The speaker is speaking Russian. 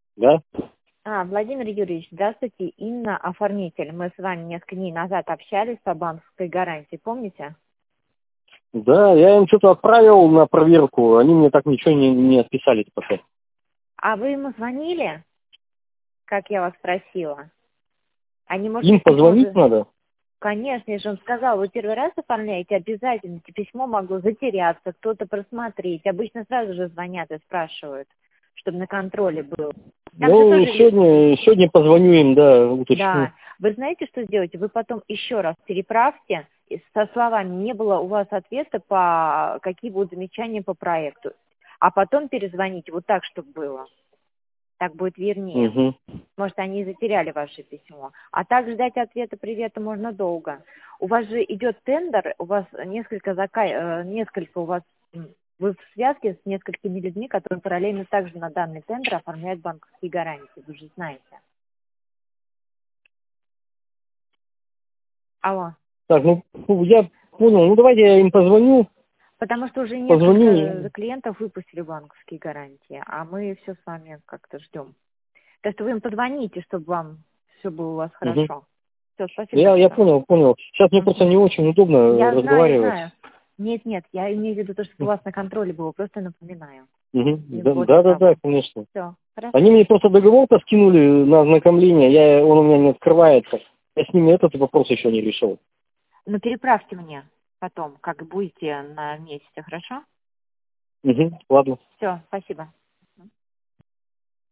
Да? Владимир Юрьевич, здравствуйте. Инна, оформитель. Мы с вами несколько дней назад общались по банковской гарантии, помните? Да, я им что-то отправил на проверку, они мне так ничего не отписали пока. А вы ему звонили, как я вас просила? Они, может Им быть, письмо... позвонить надо? Конечно, я же вам сказала, вы первый раз оформляете, обязательно. Письмо могло затеряться, кто-то просмотреть. Обычно сразу же звонят и спрашивают, чтобы на контроле было. Там же Ну, тоже... сегодня позвоню им, да, уточню. Да. Вы знаете, что сделаете? Вы потом еще раз переправьте со словами «не было у вас ответа, по какие будут замечания по проекту». А потом перезвоните вот так, чтобы было. Так будет вернее. Угу. Может, они затеряли ваше письмо. А так ждать ответа привета можно долго. У вас же идет тендер, у вас несколько у вас... Вы в связке с несколькими людьми, которые параллельно также на данный тендер оформляют банковские гарантии. Вы же знаете. Алло. Так, ну, я понял, ну давайте я им позвоню, Потому что уже несколько позвоню. клиентов выпустили банковские гарантии, а мы все с вами как-то ждем. Так что вы им позвоните, чтобы вам все было у вас Угу. хорошо. Все, спасибо Я большое. понял. Сейчас мне просто не очень удобно Я знаю, разговаривать. знаю. Нет, я имею в виду то, чтобы у вас на контроле было, просто напоминаю. Угу. И после Да, того. конечно. Все, Они хорошо. мне просто договор-то скинули на ознакомление, он у меня не открывается. Я с ними этот вопрос еще не решил. Но переправьте мне потом, как будете на месте, хорошо? Угу, ладно. Все, спасибо.